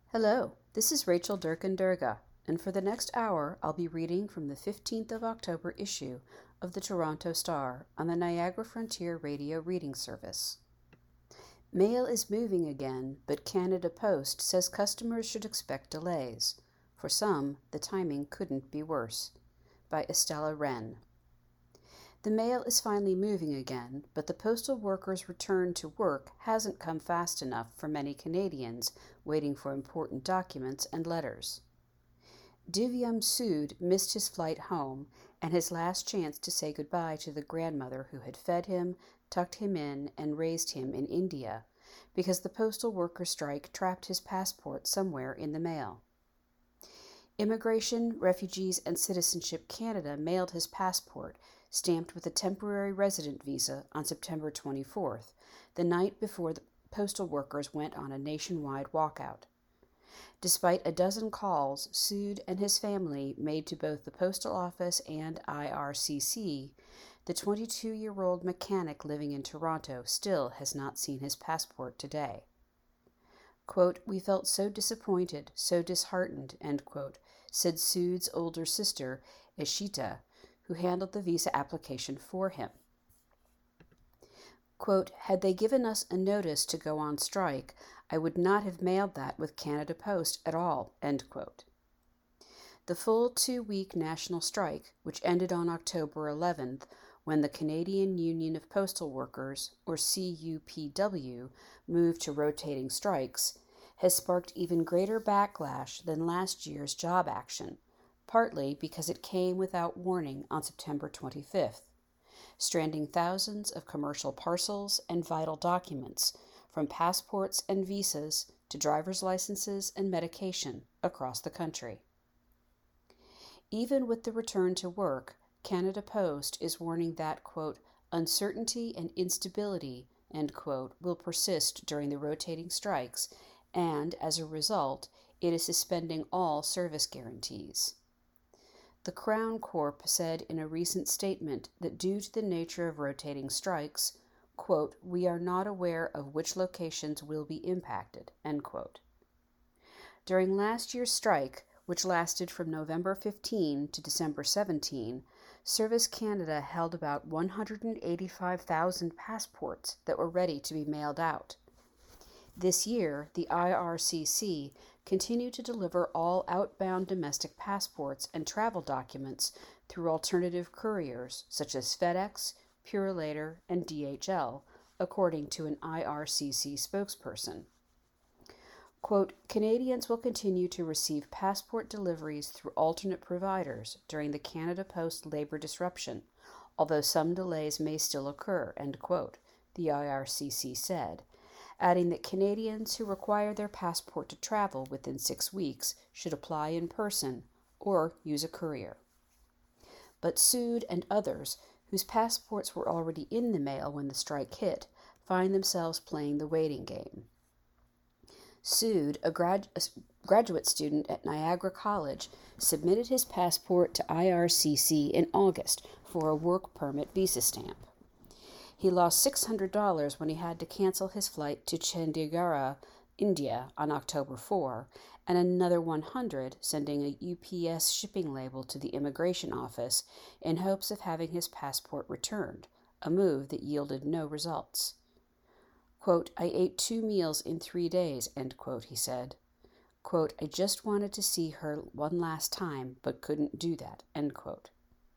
Hello, this is Rachel Durkin Durga, and for the next hour I'll be reading from the 15th of October issue of the Toronto Star on the Niagara Frontier Radio Reading Service. Mail is moving again, but Canada Post says customers should expect delays. For some, the timing couldn't be worse. By Estella Wren. The mail is finally moving again, but the postal workers' return to work hasn't come fast enough for many Canadians waiting for important documents and letters. Divyam Sood missed his flight home and his last chance to say goodbye to the grandmother who had fed him, tucked him in, and raised him in India, because the postal worker strike trapped his passport somewhere in the mail. Immigration, Refugees, and Citizenship Canada mailed his passport, stamped with a temporary resident visa, on September 24th, the night before the postal workers went on a nationwide walkout. Despite a dozen calls Sood and his family made to both the postal office and IRCC, the 22-year-old mechanic living in Toronto still has not seen his passport today. Quote, "We felt so disappointed, so disheartened," end quote, said Sood's older sister, Ishita, who handled the visa application for him. Quote, "Had they given us a notice to go on strike, I would not have mailed that with Canada Post at all," end quote. The full 2-week national strike, which ended on October 11th, when the Canadian Union of Postal Workers, or CUPW, moved to rotating strikes, has sparked even greater backlash than last year's job action, partly because it came without warning on September 25th, stranding thousands of commercial parcels and vital documents, from passports and visas to driver's licenses and medication, across the country. Even with the return to work, Canada Post is warning that, quote, "uncertainty and instability," end quote, will persist during the rotating strikes, and as a result, it is suspending all service guarantees. The Crown Corp said in a recent statement that due to the nature of rotating strikes, quote, "we are not aware of which locations will be impacted," end quote. During last year's strike, which lasted from November 15 to December 17, Service Canada held about 185,000 passports that were ready to be mailed out. This year, the IRCC continued to deliver all outbound domestic passports and travel documents through alternative couriers such as FedEx, Purolator, and DHL, according to an IRCC spokesperson. Quote, "Canadians will continue to receive passport deliveries through alternate providers during the Canada Post labor disruption, although some delays may still occur," end quote, the IRCC said, adding that Canadians who require their passport to travel within 6 weeks should apply in person or use a courier. But Sood and others, whose passports were already in the mail when the strike hit, find themselves playing the waiting game. Sood, a graduate student at Niagara College, submitted his passport to IRCC in August for a work permit visa stamp. He lost $600 when he had to cancel his flight to Chandigarh, India, on October 4, and another $100 sending a UPS shipping label to the immigration office in hopes of having his passport returned, a move that yielded no results. Quote, "I ate 2 meals in 3 days," end quote, he said. Quote, "I just wanted to see her one last time, but couldn't do that," end quote.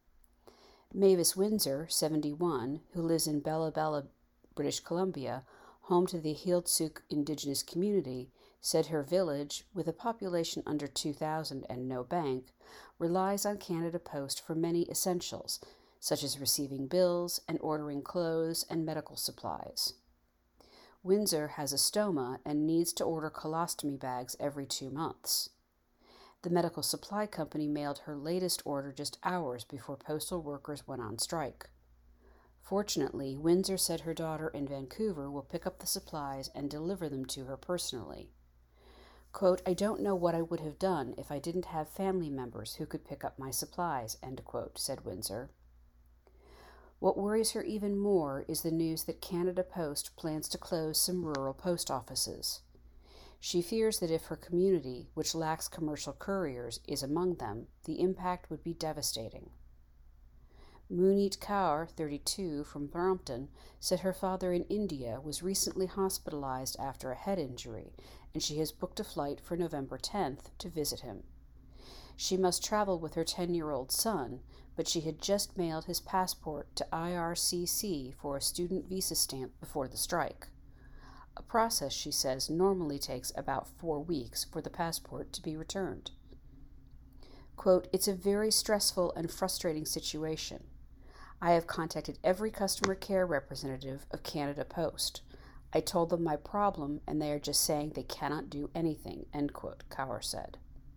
Mavis Windsor, 71, who lives in Bella Bella, British Columbia, home to the Heiltsuk Indigenous community, said her village, with a population under 2,000 and no bank, relies on Canada Post for many essentials, such as receiving bills and ordering clothes and medical supplies. Windsor has a stoma and needs to order colostomy bags every 2 months. The medical supply company mailed her latest order just hours before postal workers went on strike. Fortunately, Windsor said her daughter in Vancouver will pick up the supplies and deliver them to her personally. Quote, "I don't know what I would have done if I didn't have family members who could pick up my supplies," end quote, said Windsor. What worries her even more is the news that Canada Post plans to close some rural post offices. She fears that if her community, which lacks commercial couriers, is among them, the impact would be devastating. Muneet Kaur, 32, from Brampton, said her father in India was recently hospitalized after a head injury, and she has booked a flight for November 10th to visit him. She must travel with her 10-year-old son, but she had just mailed his passport to IRCC for a student visa stamp before the strike. A process, she says, normally takes about 4 weeks for the passport to be returned. Quote, "It's a very stressful and frustrating situation. I have contacted every customer care representative of Canada Post. I told them my problem, and they are just saying they cannot do anything," end quote, Kaur said.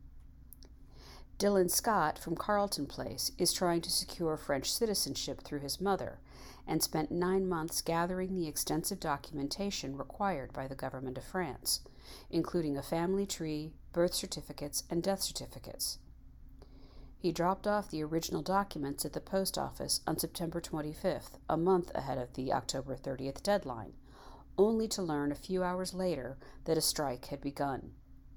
Dylan Scott from Carleton Place is trying to secure French citizenship through his mother and spent 9 months gathering the extensive documentation required by the government of France, including a family tree, birth certificates, and death certificates. He dropped off the original documents at the post office on September 25th, a month ahead of the October 30th deadline, only to learn a few hours later that a strike had begun.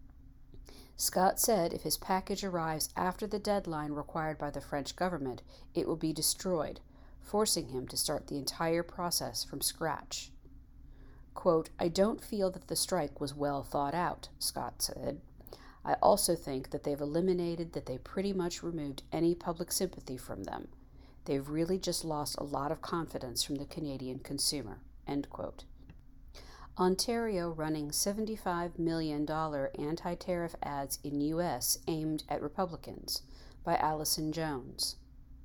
Scott said if his package arrives after the deadline required by the French government, it will be destroyed, forcing him to start the entire process from scratch. Quote, "I don't feel that the strike was well thought out," Scott said. "I also think that they pretty much removed any public sympathy from them. They've really just lost a lot of confidence from the Canadian consumer," end quote. Ontario running $75 million anti-tariff ads in U.S. aimed at Republicans, by Allison Jones.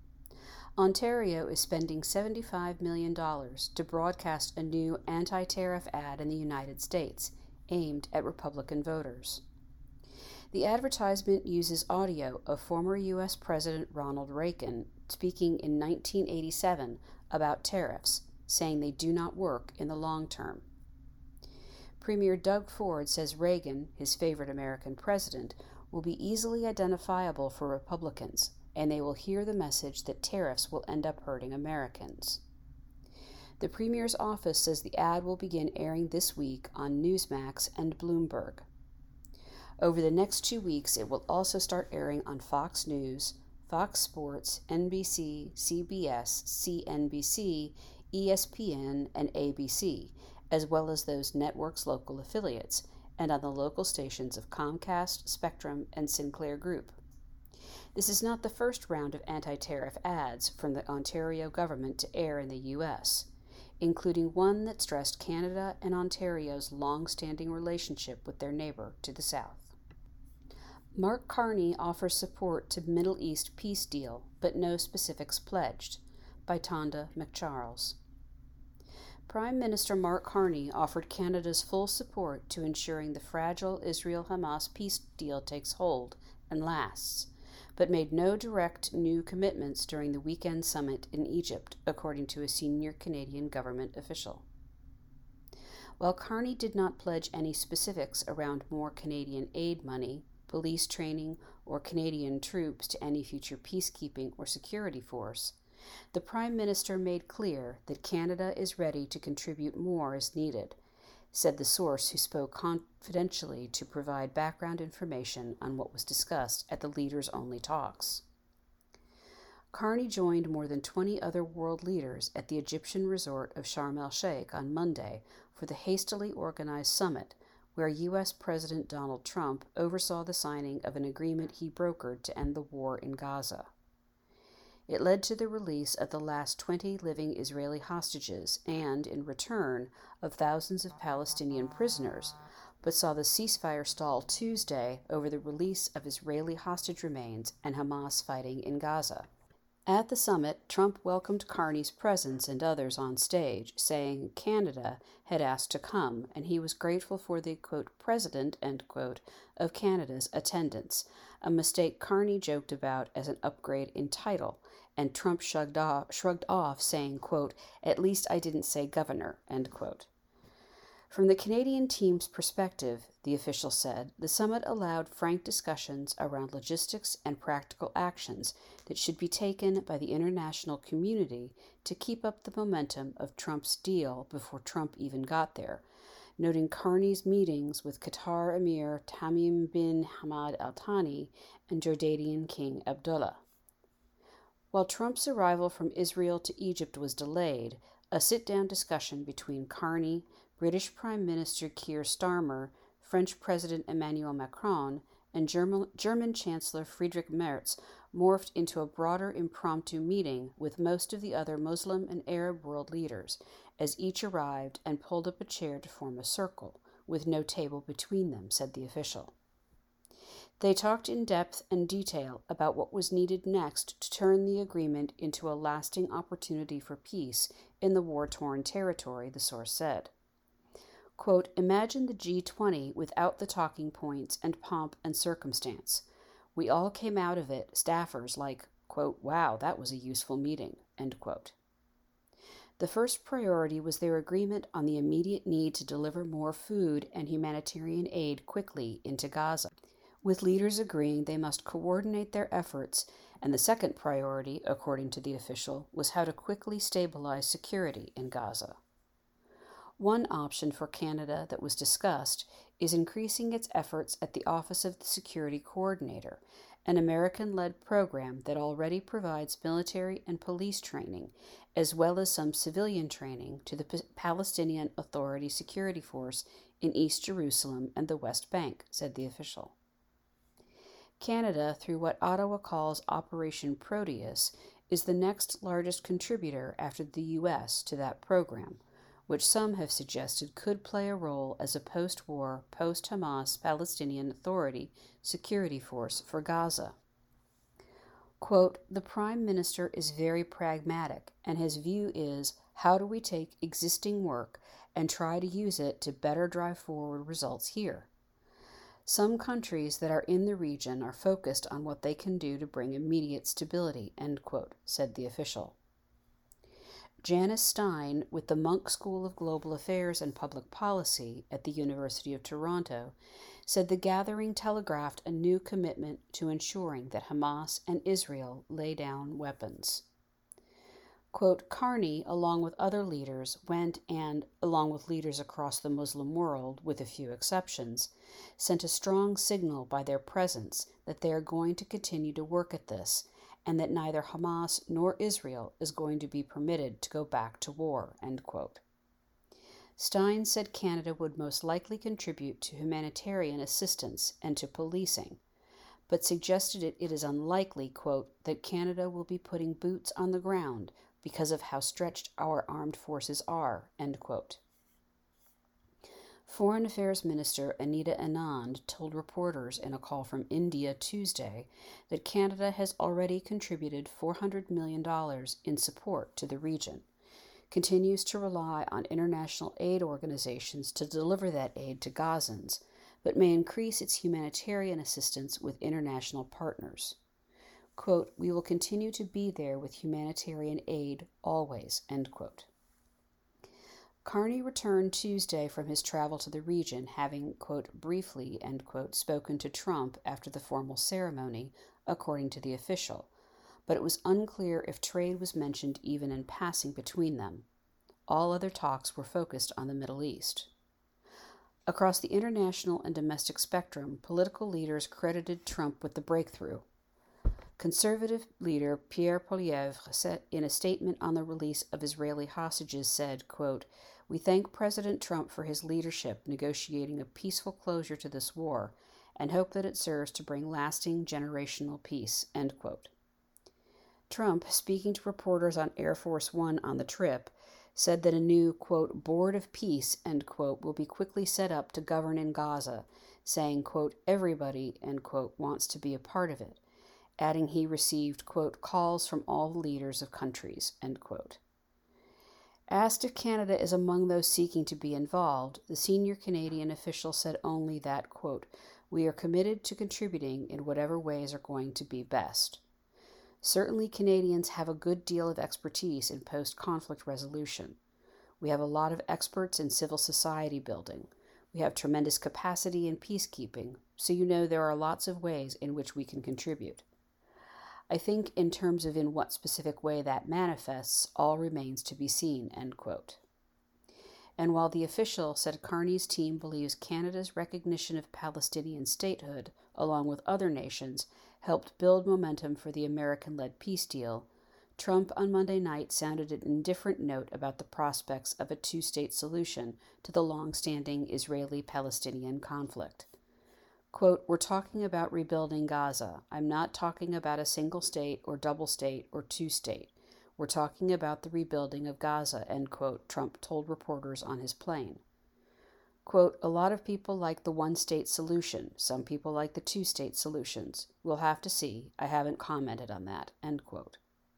Ontario is spending $75 million to broadcast a new anti-tariff ad in the United States, aimed at Republican voters. The advertisement uses audio of former U.S. President Ronald Reagan speaking in 1987 about tariffs, saying they do not work in the long term. Premier Doug Ford says Reagan, his favorite American president, will be easily identifiable for Republicans, and they will hear the message that tariffs will end up hurting Americans. The Premier's office says the ad will begin airing this week on Newsmax and Bloomberg. Over the next 2 weeks, it will also start airing on Fox News, Fox Sports, NBC, CBS, CNBC, ESPN, and ABC, as well as those networks' local affiliates, and on the local stations of Comcast, Spectrum, and Sinclair Group. This is not the first round of anti-tariff ads from the Ontario government to air in the U.S., including one that stressed Canada and Ontario's long-standing relationship with their neighbor to the south. Mark Carney offers support to Middle East peace deal, but no specifics pledged, by Tonda McCharles. Prime Minister Mark Carney offered Canada's full support to ensuring the fragile Israel-Hamas peace deal takes hold and lasts, but made no direct new commitments during the weekend summit in Egypt, according to a senior Canadian government official. While Carney did not pledge any specifics around more Canadian aid money, police training, or Canadian troops to any future peacekeeping or security force, the Prime Minister made clear that Canada is ready to contribute more as needed, said the source who spoke confidentially to provide background information on what was discussed at the leaders-only talks. Carney joined more than 20 other world leaders at the Egyptian resort of Sharm el-Sheikh on Monday for the hastily organized summit, where U.S. President Donald Trump oversaw the signing of an agreement he brokered to end the war in Gaza. It led to the release of the last 20 living Israeli hostages and, in return, of thousands of Palestinian prisoners, but saw the ceasefire stall Tuesday over the release of Israeli hostage remains and Hamas fighting in Gaza. At the summit, Trump welcomed Carney's presence and others on stage, saying Canada had asked to come, and he was grateful for the, quote, president, end quote, of Canada's attendance, a mistake Carney joked about as an upgrade in title, and Trump shrugged off, saying, quote, "At least I didn't say governor," end quote. From the Canadian team's perspective, the official said, the summit allowed frank discussions around logistics and practical actions that should be taken by the international community to keep up the momentum of Trump's deal before Trump even got there, noting Carney's meetings with Qatar Emir Tamim bin Hamad Al Thani and Jordanian King Abdullah. While Trump's arrival from Israel to Egypt was delayed, a sit-down discussion between Carney, British Prime Minister Keir Starmer, French President Emmanuel Macron, and German Chancellor Friedrich Merz morphed into a broader impromptu meeting with most of the other Muslim and Arab world leaders, as each arrived and pulled up a chair to form a circle, with no table between them, said the official. They talked in depth and detail about what was needed next to turn the agreement into a lasting opportunity for peace in the war-torn territory, the source said. Quote, imagine the G20 without the talking points and pomp and circumstance. We all came out of it, staffers, like, quote, wow, that was a useful meeting, end quote. The first priority was their agreement on the immediate need to deliver more food and humanitarian aid quickly into Gaza, with leaders agreeing they must coordinate their efforts, and the second priority, according to the official, was how to quickly stabilize security in Gaza. One option for Canada that was discussed is increasing its efforts at the Office of the Security Coordinator, an American-led program that already provides military and police training, as well as some civilian training to the Palestinian Authority Security Force in East Jerusalem and the West Bank, said the official. Canada, through what Ottawa calls Operation Proteus, is the next largest contributor after the U.S. to that program, which some have suggested could play a role as a post-war, post-Hamas Palestinian Authority security force for Gaza. Quote, the Prime Minister is very pragmatic, and his view is, how do we take existing work and try to use it to better drive forward results here? Some countries that are in the region are focused on what they can do to bring immediate stability, end quote, said the official. Janice Stein, with the Munk School of Global Affairs and Public Policy at the University of Toronto, said the gathering telegraphed a new commitment to ensuring that Hamas and Israel lay down weapons. Quote, Carney, along with other leaders, went and, along with leaders across the Muslim world, with a few exceptions, sent a strong signal by their presence that they are going to continue to work at this, and that neither Hamas nor Israel is going to be permitted to go back to war, end quote. Stein said Canada would most likely contribute to humanitarian assistance and to policing, but suggested it is unlikely, quote, that Canada will be putting boots on the ground because of how stretched our armed forces are, end quote. Foreign Affairs Minister Anita Anand told reporters in a call from India Tuesday that Canada has already contributed $400 million in support to the region, continues to rely on international aid organizations to deliver that aid to Gazans, but may increase its humanitarian assistance with international partners. Quote, we will continue to be there with humanitarian aid always, end quote. Carney returned Tuesday from his travel to the region, having, quote, briefly, end quote, spoken to Trump after the formal ceremony, according to the official, but it was unclear if trade was mentioned even in passing between them. All other talks were focused on the Middle East. Across the international and domestic spectrum, political leaders credited Trump with the breakthrough. Conservative leader Pierre Poilievre said in a statement on the release of Israeli hostages said, quote, we thank President Trump for his leadership negotiating a peaceful closure to this war and hope that it serves to bring lasting generational peace, end quote. Trump, speaking to reporters on Air Force One on the trip, said that a new, quote, board of peace, end quote, will be quickly set up to govern in Gaza, saying, quote, everybody, end quote, wants to be a part of it, adding he received, quote, calls from all the leaders of countries, end quote. Asked if Canada is among those seeking to be involved, the senior Canadian official said only that, quote, we are committed to contributing in whatever ways are going to be best. Certainly Canadians have a good deal of expertise in post-conflict resolution. We have a lot of experts in civil society building. We have tremendous capacity in peacekeeping, so there are lots of ways in which we can contribute. I think in terms of in what specific way that manifests, all remains to be seen, end quote. And while the official said Carney's team believes Canada's recognition of Palestinian statehood, along with other nations, helped build momentum for the American-led peace deal, Trump on Monday night sounded an indifferent note about the prospects of a two-state solution to the long-standing Israeli-Palestinian conflict. Quote, "We're talking about rebuilding Gaza. I'm not talking about a single state or double state or two-state. We're talking about the rebuilding of Gaza," end quote, Trump told reporters on his plane. Quote, "A lot of people like the one-state solution. Some people like the two-state solutions. We'll have to see. I haven't commented on that," end quote.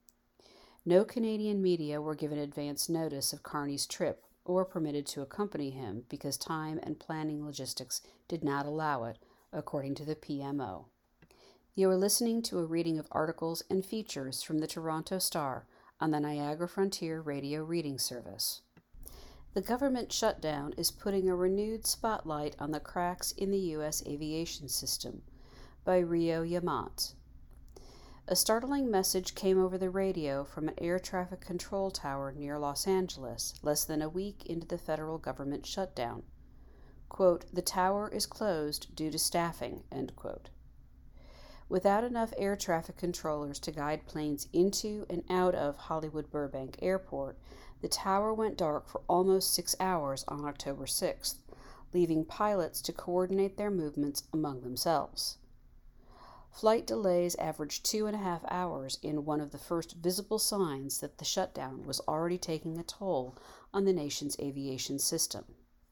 No Canadian media were given advance notice of Carney's trip or permitted to accompany him because time and planning logistics did not allow it, according to the PMO. You are listening to a reading of articles and features from the Toronto Star on the Niagara Frontier Radio Reading Service. The government shutdown is putting a renewed spotlight on the cracks in the U.S. aviation system, by Rio Yamat. A startling message came over the radio from an air traffic control tower near Los Angeles less than a week into the federal government shutdown. Quote, "The tower is closed due to staffing," end quote. Without enough air traffic controllers to guide planes into and out of Hollywood Burbank Airport, the tower went dark for almost 6 hours on October 6th, leaving pilots to coordinate their movements among themselves. Flight delays averaged 2.5 hours in one of the first visible signs that the shutdown was already taking a toll on the nation's aviation system.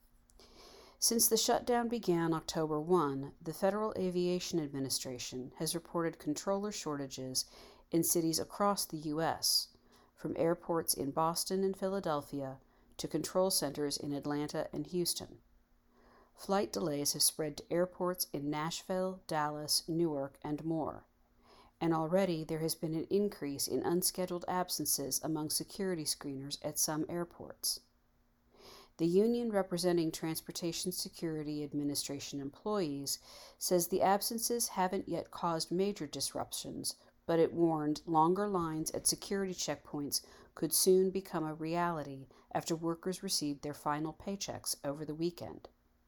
Since the shutdown began October 1, the Federal Aviation Administration has reported controller shortages in cities across the U.S., from airports in Boston and Philadelphia to control centers in Atlanta and Houston. Flight delays have spread to airports in Nashville, Dallas, Newark, and more. And already there has been an increase in unscheduled absences among security screeners at some airports. The union representing Transportation Security Administration employees says the absences haven't yet caused major disruptions, but it warned longer lines at security checkpoints could soon become a reality after workers received their final paychecks over the weekend.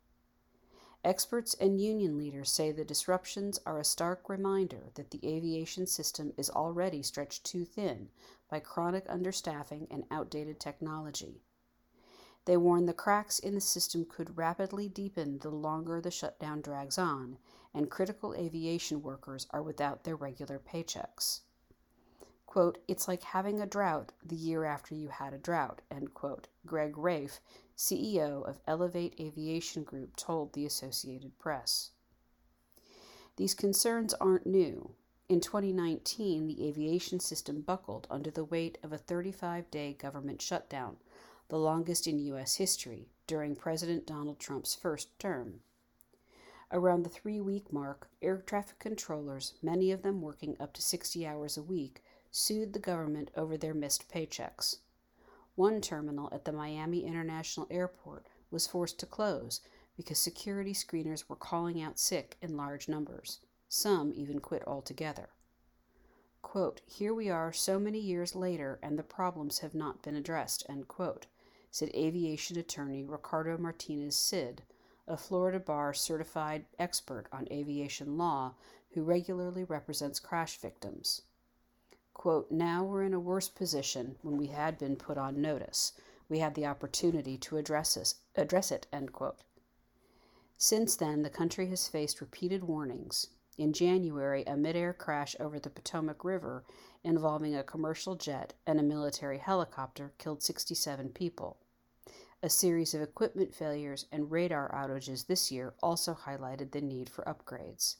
Experts and union leaders say the disruptions are a stark reminder that the aviation system is already stretched too thin by chronic understaffing and outdated technology. They warn the cracks in the system could rapidly deepen the longer the shutdown drags on, and critical aviation workers are without their regular paychecks. Quote, "It's like having a drought the year after you had a drought," end quote, Greg Rafe, CEO of Elevate Aviation Group, told the Associated Press. These concerns aren't new. In 2019, the aviation system buckled under the weight of a 35-day government shutdown, the longest in U.S. history, during President Donald Trump's first term. Around the 3-week mark, air traffic controllers, many of them working up to 60 hours a week, sued the government over their missed paychecks. One terminal at the Miami International Airport was forced to close because security screeners were calling out sick in large numbers. Some even quit altogether. Quote, "Here we are so many years later and the problems have not been addressed," end quote, said aviation attorney Ricardo Martinez Cid, a Florida bar certified expert on aviation law who regularly represents crash victims. Quote, "Now we're in a worse position when we had been put on notice. We had the opportunity to address it, end quote. Since then, the country has faced repeated warnings. In January, a mid-air crash over the Potomac River involving a commercial jet and a military helicopter killed 67 people. A series of equipment failures and radar outages this year also highlighted the need for upgrades.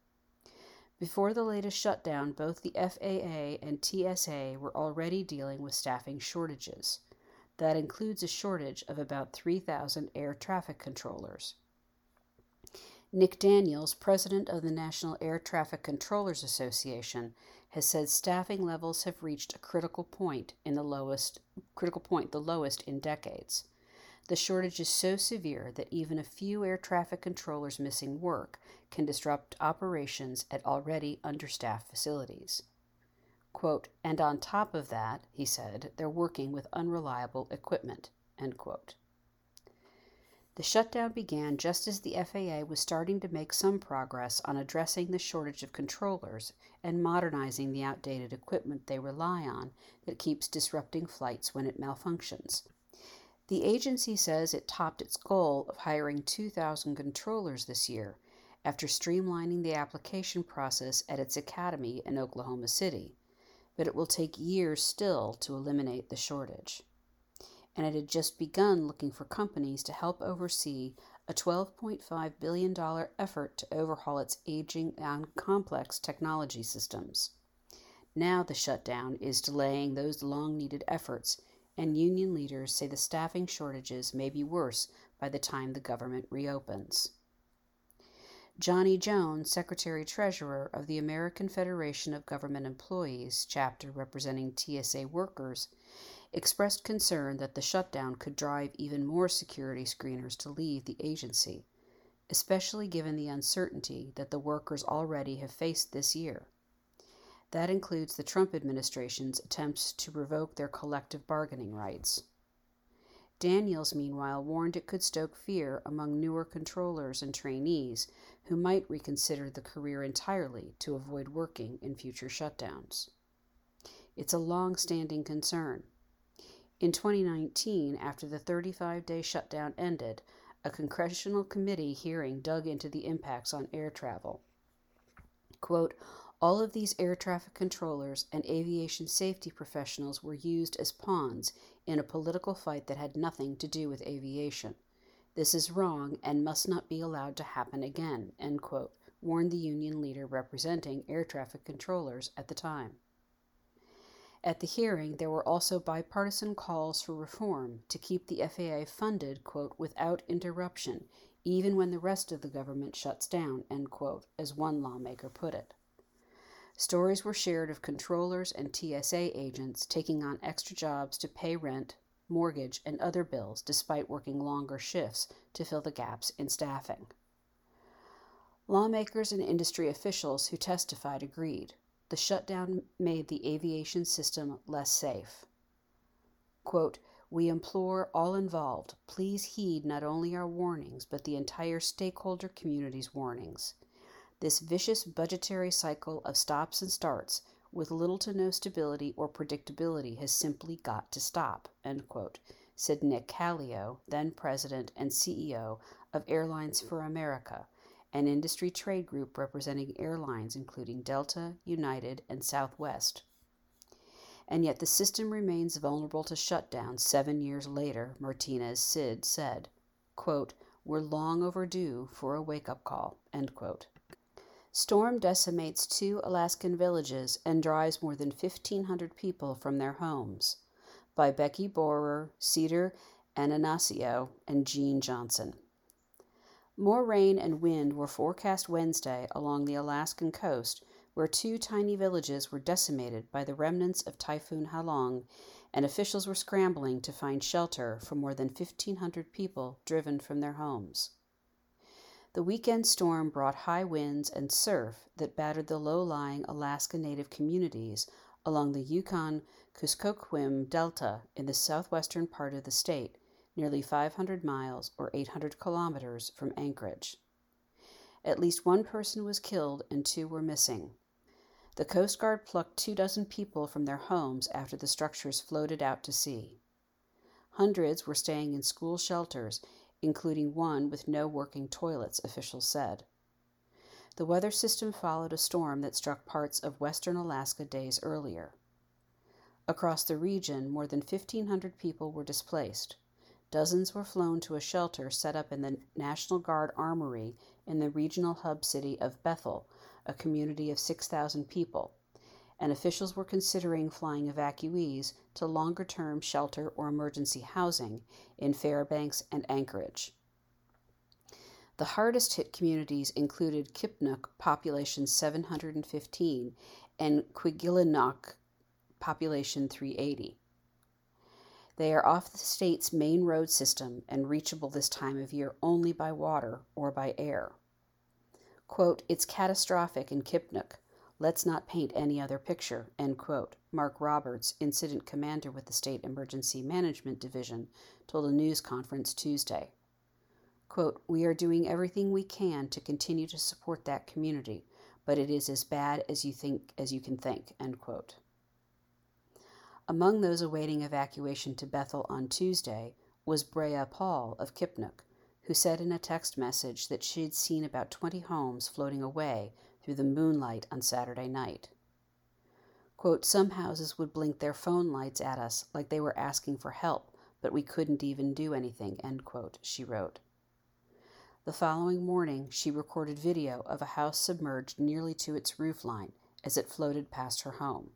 Before the latest shutdown, both the FAA and TSA were already dealing with staffing shortages. That includes a shortage of about 3,000 air traffic controllers. Nick Daniels, president of the National Air Traffic Controllers Association, has said staffing levels have reached a critical point, the lowest in decades. The shortage is so severe that even a few air traffic controllers missing work can disrupt operations at already understaffed facilities. Quote, "And on top of that," he said, "they're working with unreliable equipment," end quote. The shutdown began just as the FAA was starting to make some progress on addressing the shortage of controllers and modernizing the outdated equipment they rely on that keeps disrupting flights when it malfunctions. The agency says it topped its goal of hiring 2,000 controllers this year after streamlining the application process at its academy in Oklahoma City, but it will take years still to eliminate the shortage. And it had just begun looking for companies to help oversee a $12.5 billion effort to overhaul its aging and complex technology systems. Now the shutdown is delaying those long-needed efforts, and union leaders say the staffing shortages may be worse by the time the government reopens. Johnny Jones, Secretary-Treasurer of the American Federation of Government Employees, chapter representing TSA workers, expressed concern that the shutdown could drive even more security screeners to leave the agency, especially given the uncertainty that the workers already have faced this year. That includes the Trump administration's attempts to revoke their collective bargaining rights. Daniels, meanwhile, warned it could stoke fear among newer controllers and trainees who might reconsider the career entirely to avoid working in future shutdowns. It's a long-standing concern. In 2019, after the 35-day shutdown ended, a congressional committee hearing dug into the impacts on air travel. Quote, all of these air traffic controllers and aviation safety professionals were used as pawns in a political fight that had nothing to do with aviation. This is wrong and must not be allowed to happen again, end quote, warned the union leader representing air traffic controllers at the time. At the hearing, there were also bipartisan calls for reform to keep the FAA funded, quote, without interruption, even when the rest of the government shuts down, end quote, as one lawmaker put it. Stories were shared of controllers and TSA agents taking on extra jobs to pay rent, mortgage, and other bills despite working longer shifts to fill the gaps in staffing. Lawmakers and industry officials who testified agreed. The shutdown made the aviation system less safe. Quote, we implore all involved, please heed not only our warnings, but the entire stakeholder community's warnings. This vicious budgetary cycle of stops and starts with little to no stability or predictability has simply got to stop, end quote, said Nick Callio, then president and CEO of Airlines for America, an industry trade group representing airlines including Delta, United, and Southwest. And yet the system remains vulnerable to shutdown 7 years later, Martinez Sid said, quote, we're long overdue for a wake-up call, end quote. Storm decimates 2 Alaskan villages and drives more than 1,500 people from their homes. By Becky Borer, Cedar Ananasio, and Jean Johnson. More rain and wind were forecast Wednesday along the Alaskan coast, where 2 tiny villages were decimated by the remnants of Typhoon Halong, and officials were scrambling to find shelter for more than 1,500 people driven from their homes. The weekend storm brought high winds and surf that battered the low-lying Alaska Native communities along the Yukon-Kuskokwim Delta in the southwestern part of the state, nearly 500 miles or 800 kilometers from Anchorage. At least 1 person was killed and 2 were missing. The Coast Guard plucked 24 people from their homes after the structures floated out to sea. Hundreds were staying in school shelters, including one with no working toilets, officials said. The weather system followed a storm that struck parts of western Alaska days earlier. Across the region, more than 1,500 people were displaced. Dozens were flown to a shelter set up in the National Guard Armory in the regional hub city of Bethel, a community of 6,000 people, and officials were considering flying evacuees to longer-term shelter or emergency housing in Fairbanks and Anchorage. The hardest-hit communities included Kipnuk, population 715, and Quiglinock, population 380. They are off the state's main road system and reachable this time of year only by water or by air. Quote, it's catastrophic in Kipnuk. Let's not paint any other picture, end quote, Mark Roberts, incident commander with the State Emergency Management Division, told a news conference Tuesday. Quote, "We are doing everything we can to continue to support that community, but it is as bad as you can think," end quote. Among those awaiting evacuation to Bethel on Tuesday was Brea Paul of Kipnook, who said in a text message that she had seen about 20 homes floating away through the moonlight on Saturday night. Quote, "Some houses would blink their phone lights at us like they were asking for help, but we couldn't even do anything," end quote, she wrote. The following morning, she recorded video of a house submerged nearly to its roofline as it floated past her home.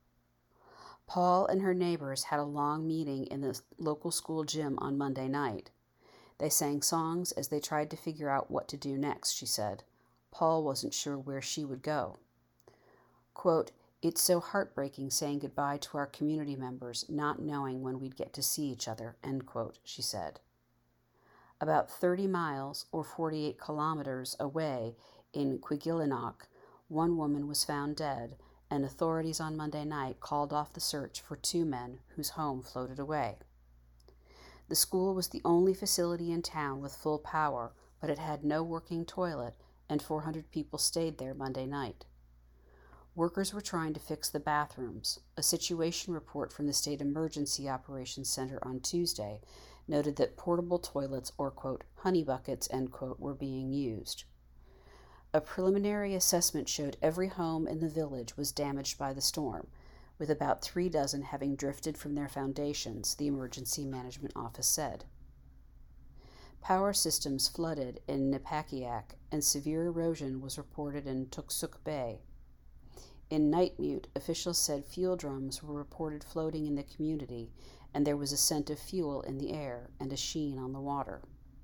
Paul and her neighbors had a long meeting in the local school gym on Monday night. They sang songs as they tried to figure out what to do next, she said. Paul wasn't sure where she would go. Quote, "It's so heartbreaking saying goodbye to our community members, not knowing when we'd get to see each other," end quote, she said. About 30 miles or 48 kilometers away in Quigleynock, one woman was found dead, and authorities on Monday night called off the search for 2 men whose home floated away. The school was the only facility in town with full power, but it had no working toilet, and 400 people stayed there Monday night. Workers were trying to fix the bathrooms. A situation report from the State Emergency Operations Center on Tuesday noted that portable toilets, or, quote, "honey buckets," end quote, were being used. A preliminary assessment showed every home in the village was damaged by the storm, with about 3 dozen having drifted from their foundations, the Emergency Management Office said. Power systems flooded in Napakiak, and severe erosion was reported in Tuksuk Bay. In Nightmute, officials said fuel drums were reported floating in the community, and there was a scent of fuel in the air and a sheen on the water.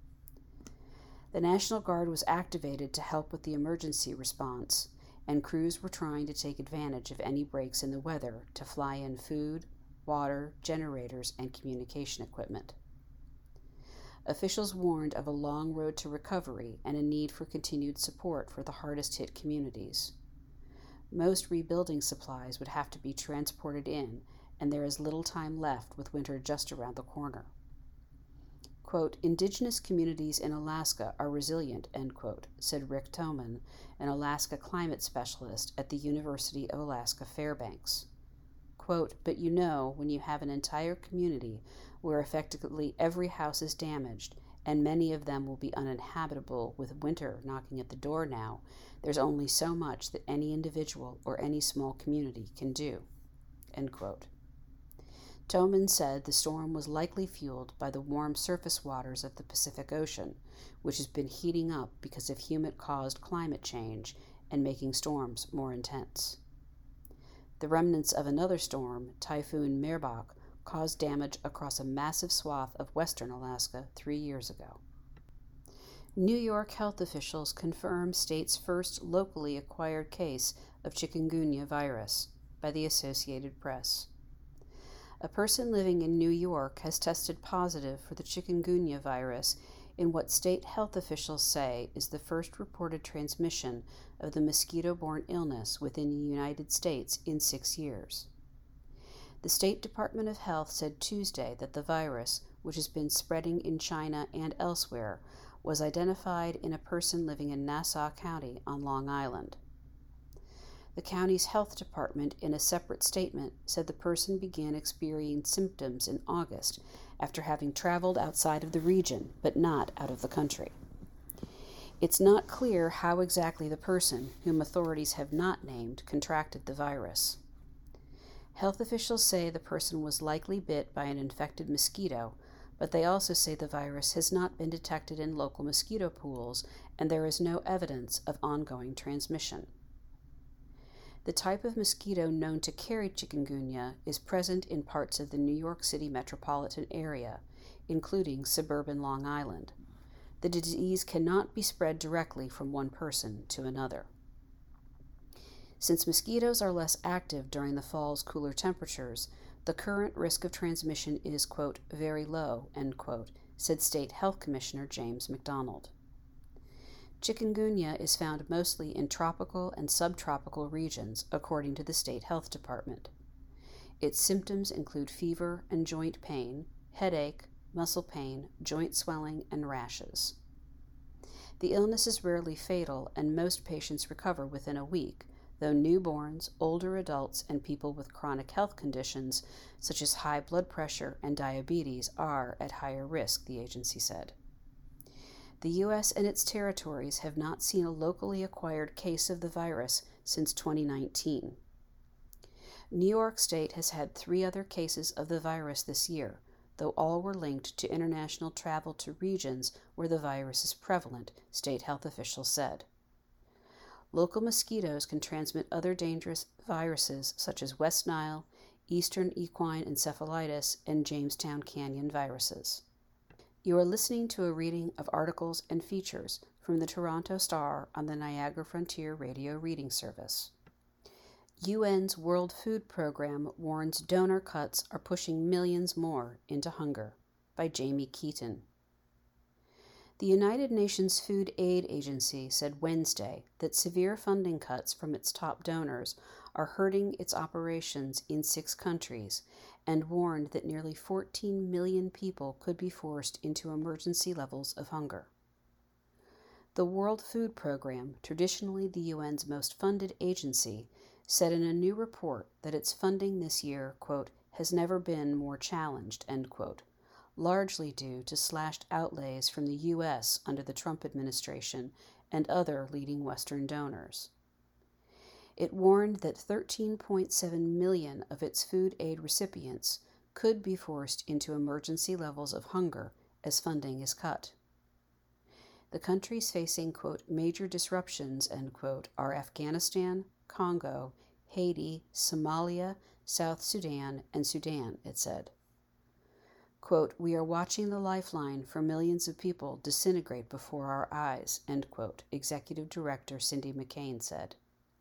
The National Guard was activated to help with the emergency response, and crews were trying to take advantage of any breaks in the weather to fly in food, water, generators, and communication equipment. Officials warned of a long road to recovery and a need for continued support for the hardest-hit communities. Most rebuilding supplies would have to be transported in, and there is little time left with winter just around the corner. Quote, "Indigenous communities in Alaska are resilient," end quote, said Rick Toman, an Alaska climate specialist at the University of Alaska Fairbanks. Quote, "But you know, when you have an entire community where effectively every house is damaged, and many of them will be uninhabitable with winter knocking at the door now, there's only so much that any individual or any small community can do," end quote. Toman said the storm was likely fueled by the warm surface waters of the Pacific Ocean, which has been heating up because of humid-caused climate change and making storms more intense. The remnants of another storm, Typhoon Merbok, caused damage across a massive swath of western Alaska 3 years ago. New York health officials confirm state's first locally acquired case of chikungunya virus by the Associated Press. A person living in New York has tested positive for the chikungunya virus in what state health officials say is the first reported transmission of the mosquito-borne illness within the United States in 6 years. The State Department of Health said Tuesday that the virus, which has been spreading in China and elsewhere, was identified in a person living in Nassau County on Long Island. The county's health department, in a separate statement, said the person began experiencing symptoms in August after having traveled outside of the region, but not out of the country. It's not clear how exactly the person, whom authorities have not named, contracted the virus. Health officials say the person was likely bit by an infected mosquito, but they also say the virus has not been detected in local mosquito pools, and there is no evidence of ongoing transmission. The type of mosquito known to carry chikungunya is present in parts of the New York City metropolitan area, including suburban Long Island. The disease cannot be spread directly from one person to another. Since mosquitoes are less active during the fall's cooler temperatures, the current risk of transmission is, quote, "very low," end quote, said State Health Commissioner James McDonald. Chikungunya is found mostly in tropical and subtropical regions, according to the State Health Department. Its symptoms include fever and joint pain, headache, muscle pain, joint swelling, and rashes. The illness is rarely fatal, and most patients recover within a week, though newborns, older adults, and people with chronic health conditions such as high blood pressure and diabetes are at higher risk, the agency said. The U.S. and its territories have not seen a locally acquired case of the virus since 2019. New York State has had 3 other cases of the virus this year, though all were linked to international travel to regions where the virus is prevalent, state health officials said. Local mosquitoes can transmit other dangerous viruses such as West Nile, Eastern equine encephalitis, and Jamestown Canyon viruses. You are listening to a reading of articles and features from the Toronto Star on the Niagara Frontier Radio Reading Service. UN's World Food Program warns donor cuts are pushing millions more into hunger, by Jamie Keaton. The United Nations Food Aid Agency said Wednesday that severe funding cuts from its top donors are hurting its operations in 6 countries, and warned that nearly 14 million people could be forced into emergency levels of hunger. The World Food Program, traditionally the UN's most funded agency, said in a new report that its funding this year, quote, has never been more challenged, end quote, largely due to slashed outlays from the U.S. under the Trump administration and other leading Western donors. It warned that 13.7 million of its food aid recipients could be forced into emergency levels of hunger as funding is cut. The countries facing, quote, major disruptions, end quote, are Afghanistan, Congo, Haiti, Somalia, South Sudan, and Sudan, it said. Quote, we are watching the lifeline for millions of people disintegrate before our eyes, end quote, Executive Director Cindy McCain said.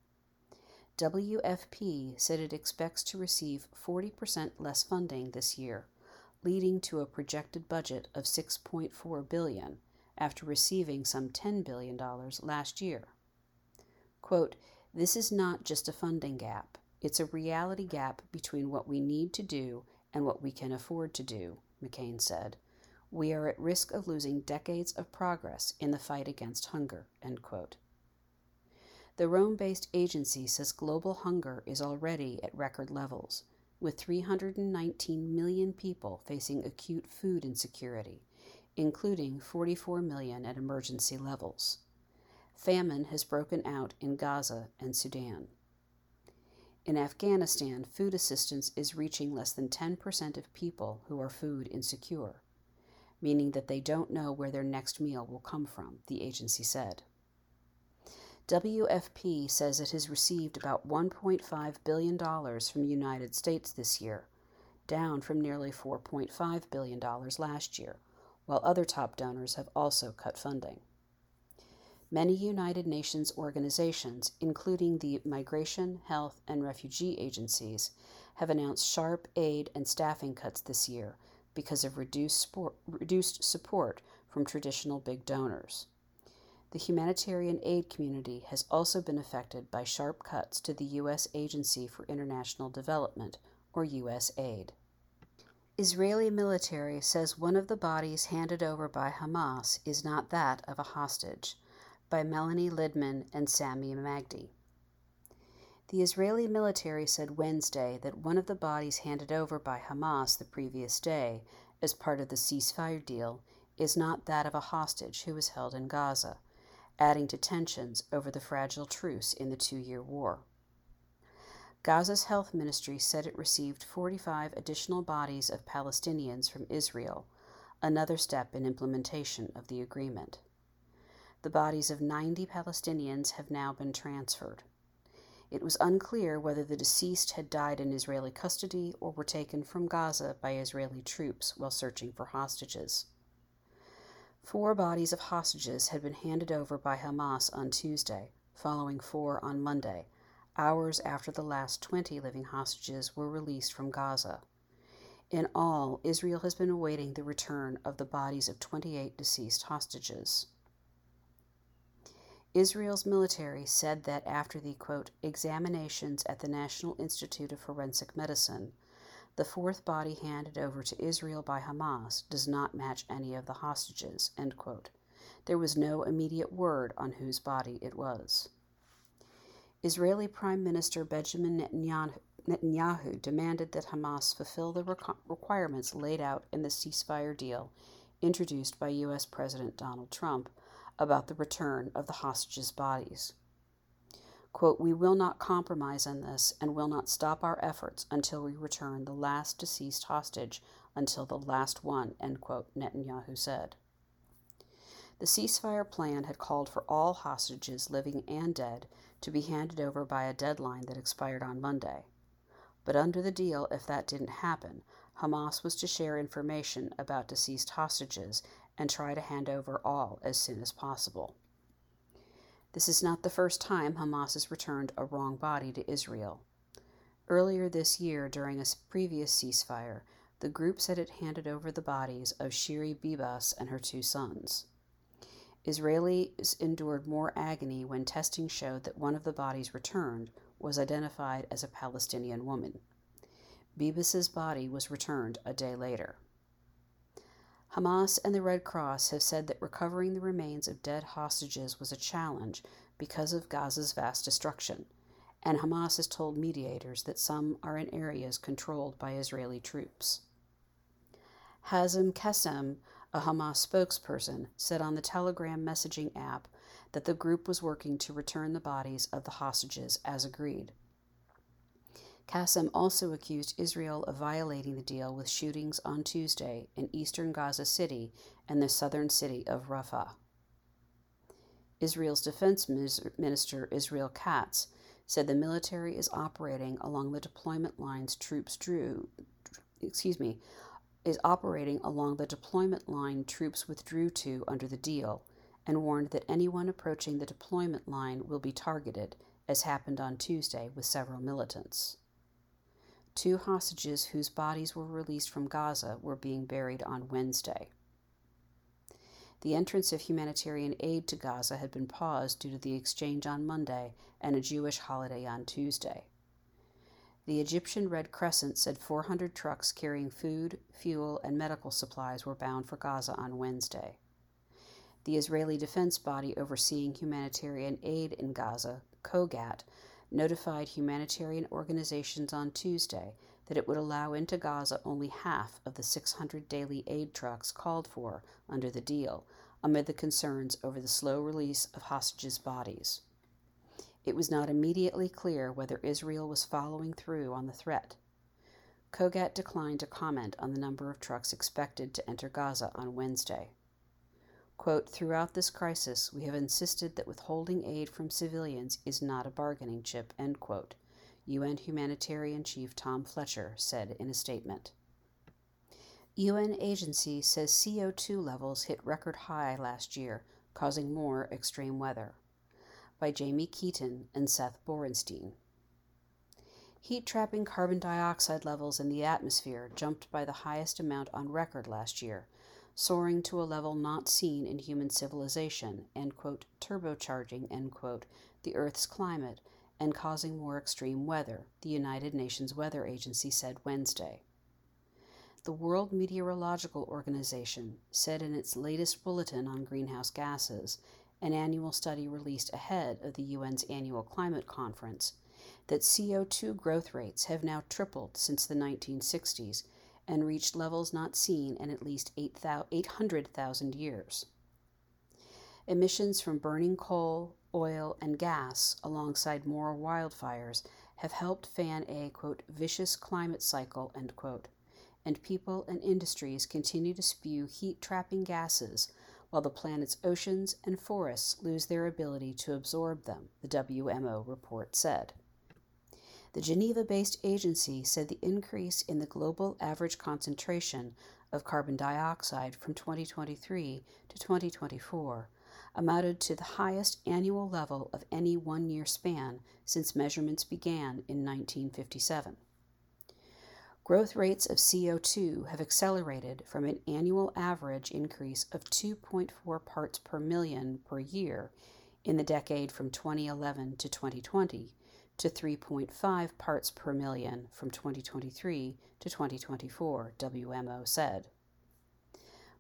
WFP said it expects to receive 40% less funding this year, leading to a projected budget of $6.4 billion after receiving some $10 billion last year. Quote, this is not just a funding gap. It's a reality gap between what we need to do and what we can afford to do, McCain said. We are at risk of losing decades of progress in the fight against hunger, end quote. The Rome-based agency says global hunger is already at record levels, with 319 million people facing acute food insecurity, including 44 million at emergency levels. Famine has broken out in Gaza and Sudan. In Afghanistan, food assistance is reaching less than 10% of people who are food insecure, meaning that they don't know where their next meal will come from, the agency said. WFP says it has received about $1.5 billion from the United States this year, down from nearly $4.5 billion last year, while other top donors have also cut funding. Many United Nations organizations, including the Migration, Health, and Refugee agencies, have announced sharp aid and staffing cuts this year because of reduced support from traditional big donors. The humanitarian aid community has also been affected by sharp cuts to the U.S. Agency for International Development, or USAID. Israeli military says one of the bodies handed over by Hamas is not that of a hostage, by Melanie Lidman and Sami Magdi. The Israeli military said Wednesday that one of the bodies handed over by Hamas the previous day as part of the ceasefire deal is not that of a hostage who was held in Gaza, adding to tensions over the fragile truce in the 2-year war. Gaza's health ministry said it received 45 additional bodies of Palestinians from Israel, another step in implementation of the agreement. The bodies of 90 Palestinians have now been transferred. It was unclear whether the deceased had died in Israeli custody or were taken from Gaza by Israeli troops while searching for hostages. 4 bodies of hostages had been handed over by Hamas on Tuesday, following 4 on Monday, hours after the last 20 living hostages were released from Gaza. In all, Israel has been awaiting the return of the bodies of 28 deceased hostages. Israel's military said that after the, quote, examinations at the National Institute of Forensic Medicine, the 4th body handed over to Israel by Hamas does not match any of the hostages, end quote, There was no immediate word on whose body it was. Israeli Prime Minister Benjamin Netanyahu demanded that Hamas fulfill the requirements laid out in the ceasefire deal introduced by U.S. President Donald Trump about the return of the hostages' bodies. Quote, "We will not compromise on this and will not stop our efforts until we return the last deceased hostage, until the last one," end quote, Netanyahu said. The ceasefire plan had called for all hostages, living and dead, to be handed over by a deadline that expired on Monday. But under the deal, if that didn't happen, Hamas was to share information about deceased hostages and try to hand over all as soon as possible. This is not the first time Hamas has returned a wrong body to Israel. Earlier this year, during a previous ceasefire, the group said it handed over the bodies of Shiri Bibas and her 2 sons. Israelis endured more agony when testing showed that one of the bodies returned was identified as a Palestinian woman. Bibas's body was returned a day later. Hamas and the Red Cross have said that recovering the remains of dead hostages was a challenge because of Gaza's vast destruction, and Hamas has told mediators that some are in areas controlled by Israeli troops. Hazem Qassem, a Hamas spokesperson, said on the Telegram messaging app that the group was working to return the bodies of the hostages as agreed. Qassem also accused Israel of violating the deal with shootings on Tuesday in eastern Gaza City and the southern city of Rafah. Israel's defense minister Israel Katz said the military is operating along the deployment line troops withdrew to under the deal, and warned that anyone approaching the deployment line will be targeted, as happened on Tuesday with several militants. 2 hostages whose bodies were released from Gaza were being buried on Wednesday. The entrance of humanitarian aid to Gaza had been paused due to the exchange on Monday and a Jewish holiday on Tuesday. The Egyptian Red Crescent said 400 trucks carrying food, fuel, and medical supplies were bound for Gaza on Wednesday. The Israeli defense body overseeing humanitarian aid in Gaza, COGAT, notified humanitarian organizations on Tuesday that it would allow into Gaza only half of the 600 daily aid trucks called for under the deal, amid the concerns over the slow release of hostages' bodies. It was not immediately clear whether Israel was following through on the threat. COGAT declined to comment on the number of trucks expected to enter Gaza on Wednesday. Quote, "Throughout this crisis, we have insisted that withholding aid from civilians is not a bargaining chip," end quote, UN Humanitarian Chief Tom Fletcher said in a statement. UN agency says CO2 levels hit record high last year, causing more extreme weather. By Jamie Keaton and Seth Borenstein. Heat-trapping carbon dioxide levels in the atmosphere jumped by the highest amount on record last year, soaring to a level not seen in human civilization, end quote, turbocharging, end quote, the Earth's climate and causing more extreme weather, the United Nations Weather Agency said Wednesday. The World Meteorological Organization said in its latest bulletin on greenhouse gases, an annual study released ahead of the UN's annual climate conference, that CO2 growth rates have now tripled since the 1960s and reached levels not seen in at least 800,000 years. Emissions from burning coal, oil, and gas, alongside more wildfires, have helped fan a, quote, vicious climate cycle, end quote, and people and industries continue to spew heat-trapping gases while the planet's oceans and forests lose their ability to absorb them, the WMO report said. The Geneva-based agency said the increase in the global average concentration of carbon dioxide from 2023 to 2024 amounted to the highest annual level of any one-year span since measurements began in 1957. Growth rates of CO2 have accelerated from an annual average increase of 2.4 parts per million per year in the decade from 2011 to 2020 to 3.5 parts per million from 2023 to 2024, WMO said.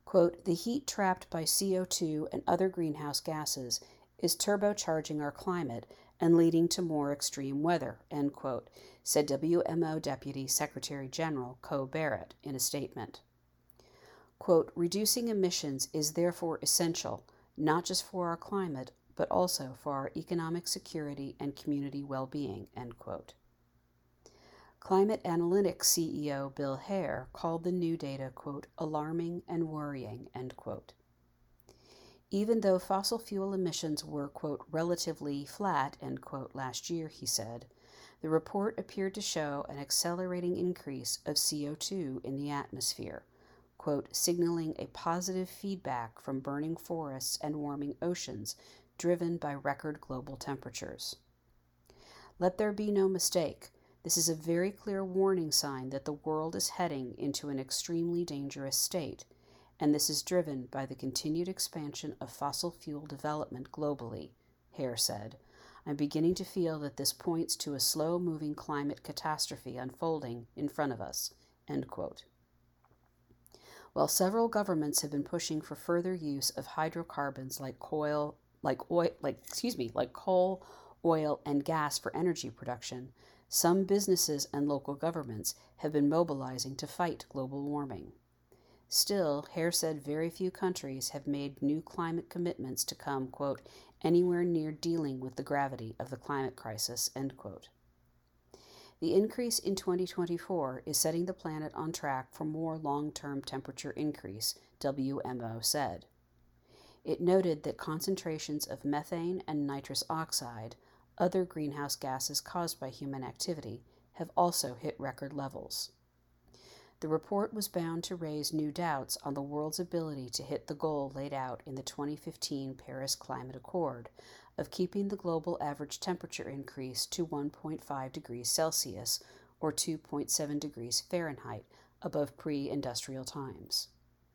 Quote, the heat trapped by CO2 and other greenhouse gases is turbocharging our climate and leading to more extreme weather, end quote, said WMO Deputy Secretary General Coe Barrett in a statement. Quote, reducing emissions is therefore essential, not just for our climate, but also for our economic security and community well-being, end quote. Climate Analytics CEO Bill Hare called the new data, quote, alarming and worrying, end quote. Even though fossil fuel emissions were, quote, relatively flat, end quote, last year, he said, the report appeared to show an accelerating increase of CO2 in the atmosphere, quote, signaling a positive feedback from burning forests and warming oceans driven by record global temperatures. Let there be no mistake. This is a very clear warning sign that the world is heading into an extremely dangerous state, and this is driven by the continued expansion of fossil fuel development globally, Hare said. I'm beginning to feel that this points to a slow-moving climate catastrophe unfolding in front of us, end quote. While several governments have been pushing for further use of hydrocarbons like coal, oil, and gas for energy production, some businesses and local governments have been mobilizing to fight global warming. Still, Hare said very few countries have made new climate commitments to come, quote, anywhere near dealing with the gravity of the climate crisis, end quote. The increase in 2024 is setting the planet on track for more long-term temperature increase, WMO said. It noted that concentrations of methane and nitrous oxide, other greenhouse gases caused by human activity, have also hit record levels. The report was bound to raise new doubts on the world's ability to hit the goal laid out in the 2015 Paris Climate Accord of keeping the global average temperature increase to 1.5 degrees Celsius or 2.7 degrees Fahrenheit above pre-industrial times.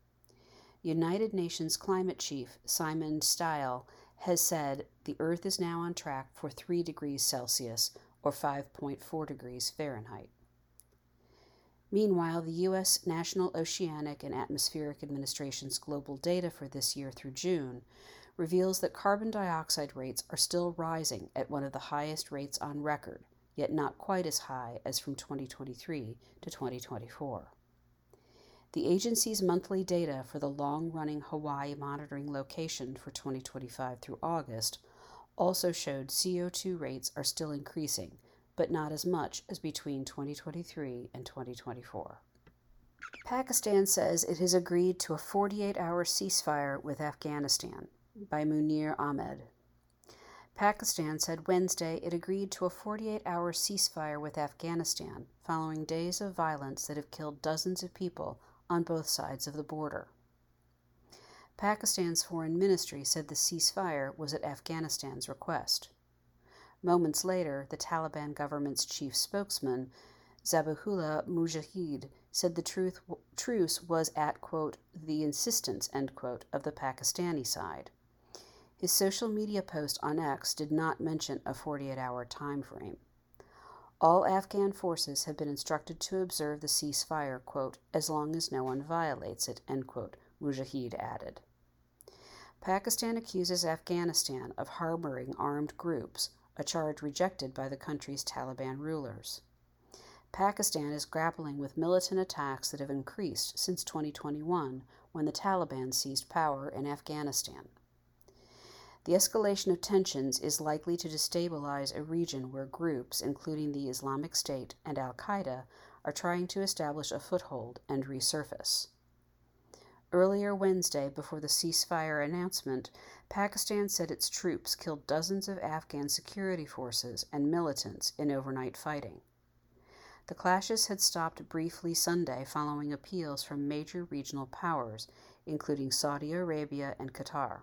United Nations Climate Chief Simon Stiell has said the Earth is now on track for 3 degrees Celsius or 5.4 degrees Fahrenheit. Meanwhile, the U.S. National Oceanic and Atmospheric Administration's global data for this year through June reveals that carbon dioxide rates are still rising at one of the highest rates on record, yet not quite as high as from 2023 to 2024. The agency's monthly data for the long-running Hawaii monitoring location for 2025 through August also showed CO2 rates are still increasing, but not as much as between 2023 and 2024. Pakistan says it has agreed to a 48-hour ceasefire with Afghanistan, by Munir Ahmed. Pakistan said Wednesday it agreed to a 48-hour ceasefire with Afghanistan following days of violence that have killed dozens of people on both sides of the border. Pakistan's foreign ministry said the ceasefire was at Afghanistan's request. Moments later, the Taliban government's chief spokesman, Zabihullah Mujahid, said the truce was at, quote, the insistence, end quote, of the Pakistani side. His social media post on X did not mention a 48-hour time frame. All Afghan forces have been instructed to observe the ceasefire, quote, as long as no one violates it, end quote, Mujahid added. Pakistan accuses Afghanistan of harboring armed groups, a charge rejected by the country's Taliban rulers. Pakistan is grappling with militant attacks that have increased since 2021 when the Taliban seized power in Afghanistan. The escalation of tensions is likely to destabilize a region where groups, including the Islamic State and al-Qaeda, are trying to establish a foothold and resurface. Earlier Wednesday, before the ceasefire announcement, Pakistan said its troops killed dozens of Afghan security forces and militants in overnight fighting. The clashes had stopped briefly Sunday following appeals from major regional powers, including Saudi Arabia and Qatar.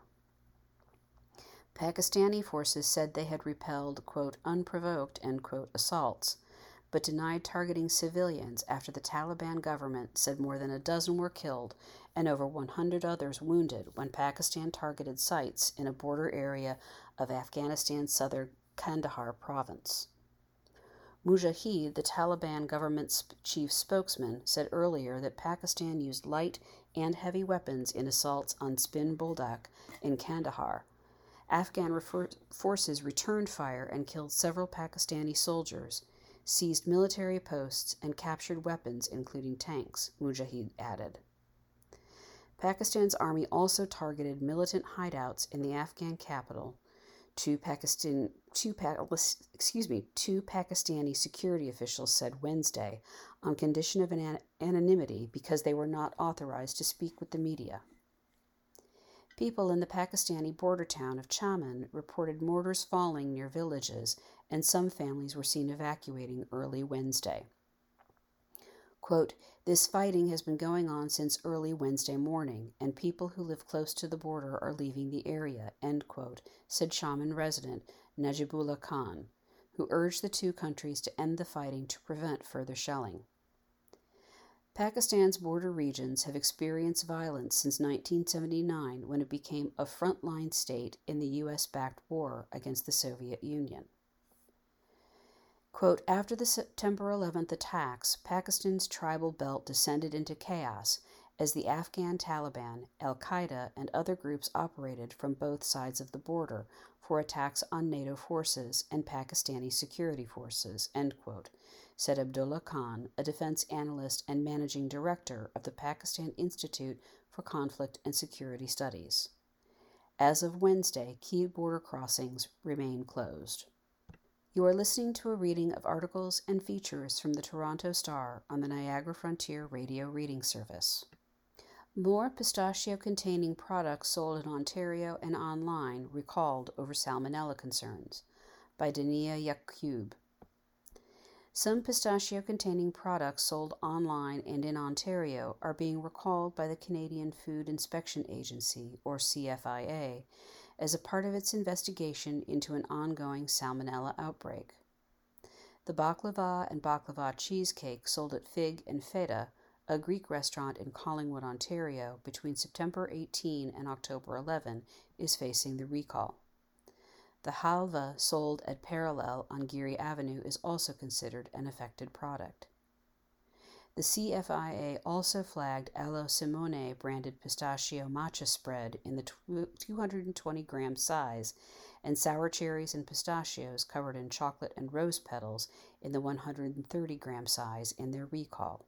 Pakistani forces said they had repelled, quote, unprovoked, end quote, assaults, but denied targeting civilians after the Taliban government said more than a dozen were killed and over 100 others wounded when Pakistan targeted sites in a border area of Afghanistan's southern Kandahar province. Mujahid, the Taliban government's chief spokesman, said earlier that Pakistan used light and heavy weapons in assaults on Spin Boldak in Kandahar. Afghan forces returned fire and killed several Pakistani soldiers, seized military posts, and captured weapons, including tanks, Mujahid added. Pakistan's army also targeted militant hideouts in the Afghan capital. Two Pakistani security officials said Wednesday, on condition of anonymity because they were not authorized to speak with the media. People in the Pakistani border town of Chaman reported mortars falling near villages, and some families were seen evacuating early Wednesday. Quote, "This fighting has been going on since early Wednesday morning, and people who live close to the border are leaving the area," end quote, said Chaman resident Najibullah Khan, who urged the two countries to end the fighting to prevent further shelling. Pakistan's border regions have experienced violence since 1979, when it became a frontline state in the U.S.-backed war against the Soviet Union. Quote, "After the September 11th attacks, Pakistan's tribal belt descended into chaos as the Afghan Taliban, Al-Qaeda, and other groups operated from both sides of the border for attacks on NATO forces and Pakistani security forces," end quote, said Abdullah Khan, a defense analyst and managing director of the Pakistan Institute for Conflict and Security Studies. As of Wednesday, key border crossings remain closed. You are listening to a reading of articles and features from the Toronto Star on the Niagara Frontier Radio Reading Service. More pistachio-containing products sold in Ontario and online recalled over salmonella concerns, by Dania Yaqub. Some pistachio-containing products sold online and in Ontario are being recalled by the Canadian Food Inspection Agency, or CFIA, as a part of its investigation into an ongoing salmonella outbreak. The baklava and baklava cheesecake sold at Fig and Feta, a Greek restaurant in Collingwood, Ontario, between September 18 and October 11, is facing the recall. The halva sold at Parallel on Geary Avenue is also considered an affected product. The CFIA also flagged Allo Simone branded pistachio matcha spread in the 220-gram size and sour cherries and pistachios covered in chocolate and rose petals in the 130-gram size in their recall.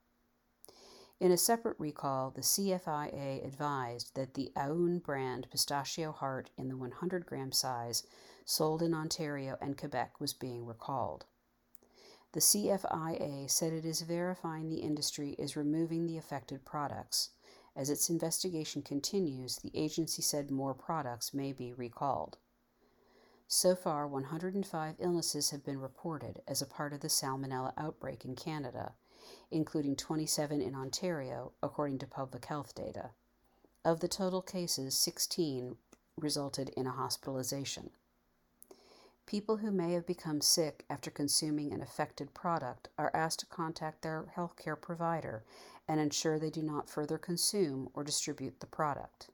In a separate recall, the CFIA advised that the Aoun brand pistachio heart in the 100-gram size sold in Ontario and Quebec was being recalled. The CFIA said it is verifying the industry is removing the affected products. As its investigation continues, the agency said more products may be recalled. So far, 105 illnesses have been reported as a part of the salmonella outbreak in Canada, including 27 in Ontario, according to public health data. Of the total cases, 16 resulted in a hospitalization. People who may have become sick after consuming an affected product are asked to contact their healthcare provider and ensure they do not further consume or distribute the product.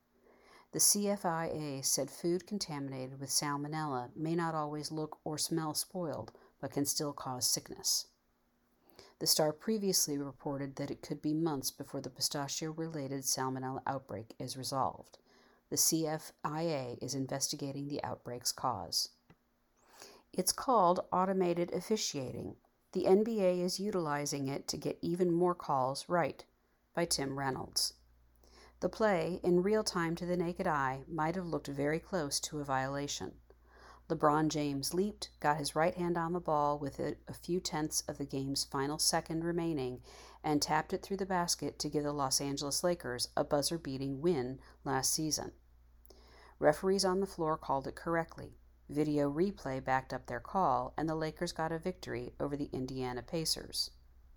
The CFIA said food contaminated with salmonella may not always look or smell spoiled, but can still cause sickness. The Star previously reported that it could be months before the pistachio-related salmonella outbreak is resolved. The CFIA is investigating the outbreak's cause. It's called automated officiating. The NBA is utilizing it to get even more calls right, by Tim Reynolds. The play, in real time to the naked eye, might have looked very close to a violation. LeBron James leaped, got his right hand on the ball with a few tenths of the game's final second remaining, and tapped it through the basket to give the Los Angeles Lakers a buzzer-beating win last season. Referees on the floor called it correctly. Video replay backed up their call, and the Lakers got a victory over the Indiana Pacers.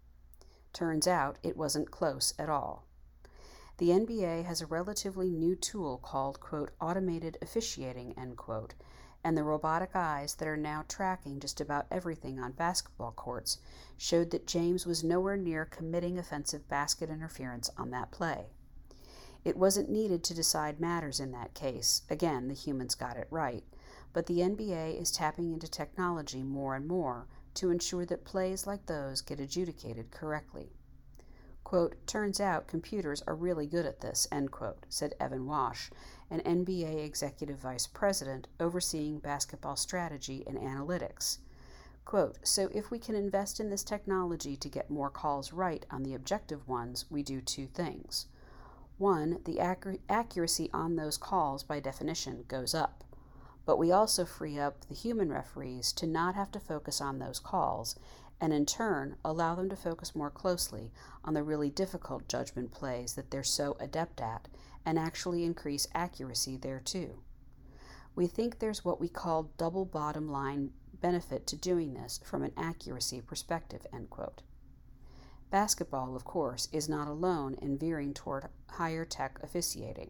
Turns out it wasn't close at all. The NBA has a relatively new tool called, quote, automated officiating, end quote, and the robotic eyes that are now tracking just about everything on basketball courts showed that James was nowhere near committing offensive basket interference on that play. It wasn't needed to decide matters in that case. Again, the humans got it right. But the NBA is tapping into technology more and more to ensure that plays like those get adjudicated correctly. Quote, turns out computers are really good at this, end quote, said Evan Wash, an NBA executive vice president overseeing basketball strategy and analytics. Quote, so if we can invest in this technology to get more calls right on the objective ones, we do two things. One, the accuracy on those calls by definition goes up. But we also free up the human referees to not have to focus on those calls, and in turn allow them to focus more closely on the really difficult judgment plays that they're so adept at, and actually increase accuracy there too. We think there's what we call double bottom line benefit to doing this from an accuracy perspective, end quote. Basketball, of course, is not alone in veering toward higher tech officiating.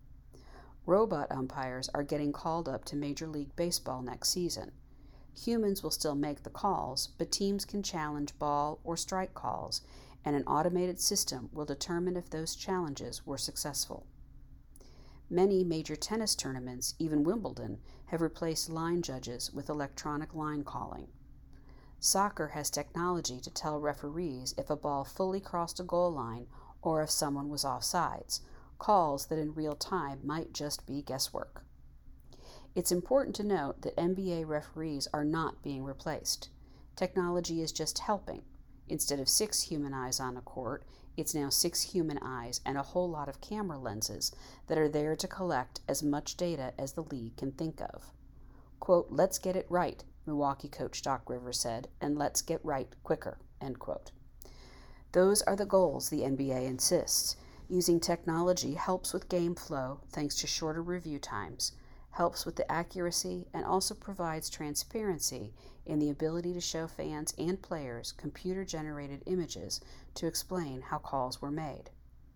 Robot umpires are getting called up to Major League Baseball next season. Humans will still make the calls, but teams can challenge ball or strike calls, and an automated system will determine if those challenges were successful. Many major tennis tournaments, even Wimbledon, have replaced line judges with electronic line calling. Soccer has technology to tell referees if a ball fully crossed a goal line or if someone was offsides, calls that in real time might just be guesswork. It's important to note that NBA referees are not being replaced. Technology is just helping. Instead of 6 human eyes on a court, it's now 6 human eyes and a whole lot of camera lenses that are there to collect as much data as the league can think of. Quote, let's get it right, Milwaukee coach Doc Rivers said, and let's get right quicker, end quote. Those are the goals the NBA insists. Using technology helps with game flow thanks to shorter review times, helps with the accuracy, and also provides transparency in the ability to show fans and players computer-generated images to explain how calls were made.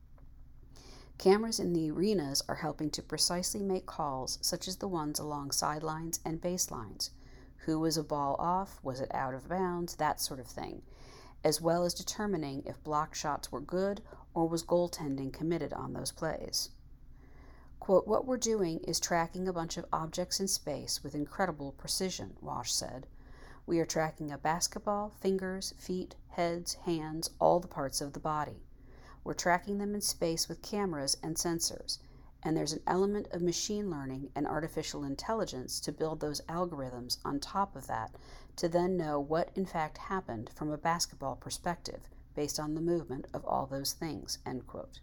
Cameras in the arenas are helping to precisely make calls such as the ones along sidelines and baselines. Who was a ball off? Was it out of bounds? That sort of thing, as well as determining if block shots were good or was goaltending committed on those plays. Quote, what we're doing is tracking a bunch of objects in space with incredible precision, Wash said. We are tracking a basketball, fingers, feet, heads, hands, all the parts of the body. We're tracking them in space with cameras and sensors, and there's an element of machine learning and artificial intelligence to build those algorithms on top of that to then know what in fact happened from a basketball perspective based on the movement of all those things, end quote.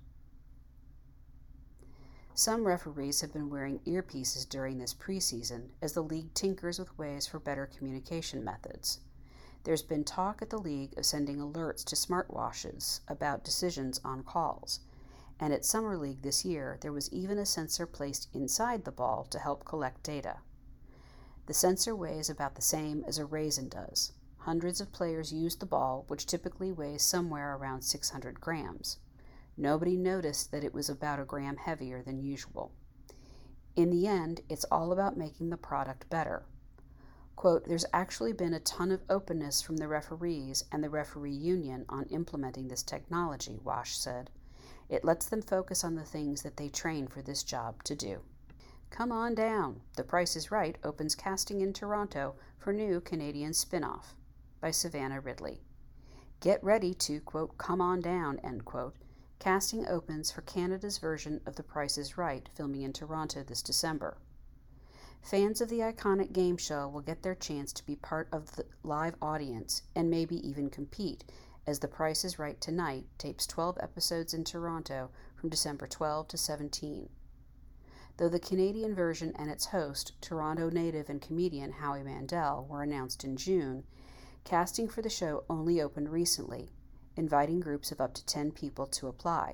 Some referees have been wearing earpieces during this preseason as the league tinkers with ways for better communication methods. There's been talk at the league of sending alerts to smartwatches about decisions on calls, and at Summer League this year there was even a sensor placed inside the ball to help collect data. The sensor weighs about the same as a raisin does. Hundreds of players use the ball, which typically weighs somewhere around 600 grams. Nobody noticed that it was about a gram heavier than usual. In the end, it's all about making the product better. Quote, there's actually been a ton of openness from the referees and the referee union on implementing this technology, Wash said. It lets them focus on the things that they train for this job to do. Come on down. The Price is Right opens casting in Toronto for new Canadian spin-off by Savannah Ridley. Get ready to, quote, come on down, end quote. Casting opens for Canada's version of The Price is Right, filming in Toronto this December. Fans of the iconic game show will get their chance to be part of the live audience and maybe even compete, as The Price is Right Tonight tapes 12 episodes in Toronto from December 12 to 17. Though the Canadian version and its host, Toronto native and comedian Howie Mandel, were announced in June, casting for the show only opened recently, inviting groups of up to 10 people to apply.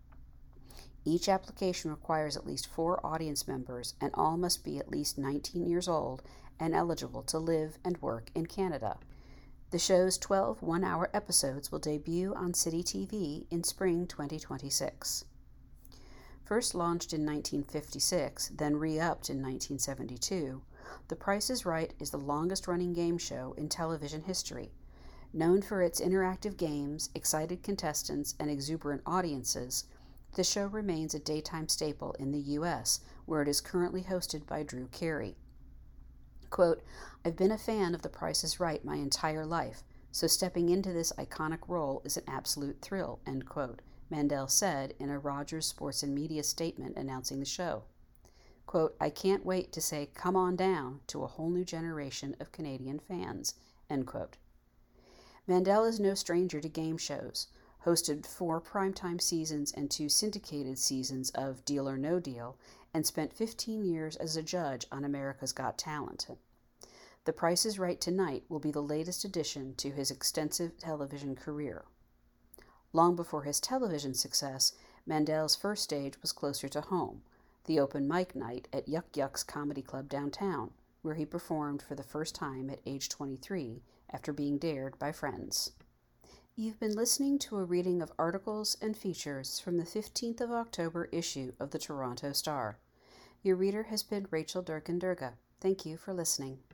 Each application requires at least 4 audience members, and all must be at least 19 years old and eligible to live and work in Canada. The show's 12 one-hour episodes will debut on City TV in spring 2026. First launched in 1956, then re-upped in 1972, The Price is Right is the longest-running game show in television history. Known for its interactive games, excited contestants, and exuberant audiences, the show remains a daytime staple in the U.S., where it is currently hosted by Drew Carey. Quote, "I've been a fan of The Price is Right my entire life, so stepping into this iconic role is an absolute thrill," end quote, Mandel said in a Rogers Sports and Media statement announcing the show. Quote, "I can't wait to say come on down to a whole new generation of Canadian fans," end quote. Mandel is no stranger to game shows, hosted 4 primetime seasons and 2 syndicated seasons of Deal or No Deal, and spent 15 years as a judge on America's Got Talent. The Price is Right Tonight will be the latest addition to his extensive television career. Long before his television success, Mandel's first stage was closer to home, the open mic night at Yuck Yuck's Comedy Club downtown, where he performed for the first time at age 23 after being dared by friends. You've been listening to a reading of articles and features from the 15th of October issue of the Toronto Star. Your reader has been Rachel Durkin-Durga. Thank you for listening.